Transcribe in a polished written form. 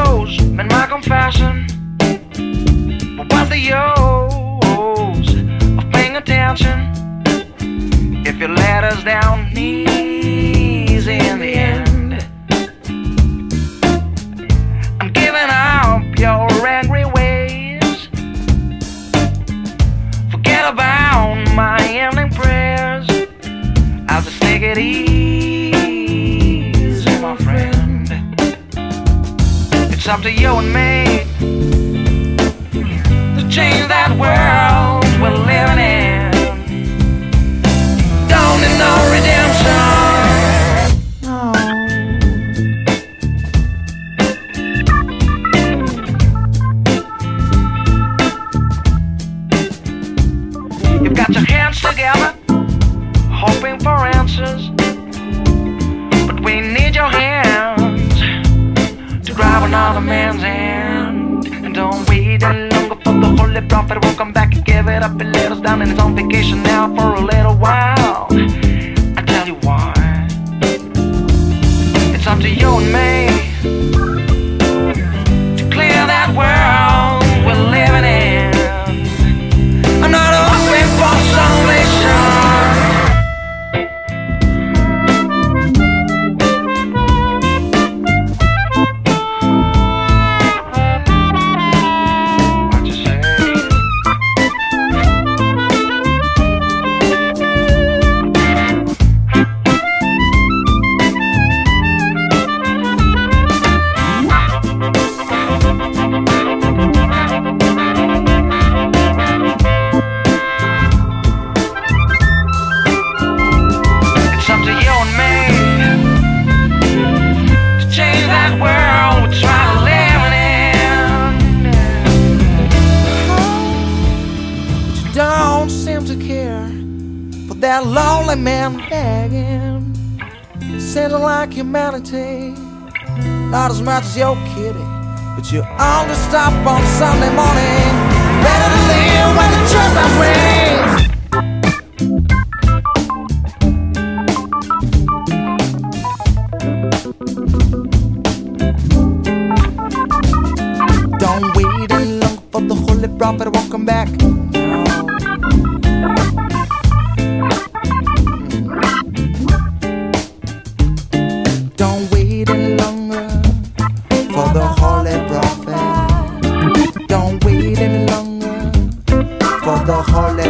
close, and my confession. But what's the use of paying attention if you let us down easy in the end? I'm giving up your angry ways. Forget about my ending prayers. I'll just take it easy, my friend. It's up to you and me to change that world we're living in. Don't need no redemption. You've got your hands together, hoping for answers, but we need your hands to grab another man's hand. And don't wait any longer for the holy prophet won't come back and give it up. He let us down and he's on vacation now for a little while. I tell you why. It's up to you and me to clear that world we're living in. I'm not hoping for salvation. That lonely man begging, sounding like humanity. Not as much as your kitty, but you only stop on Sunday morning. Better to live when the church bells ring. Don't wait any longer for the holy prophet won't come back. Holy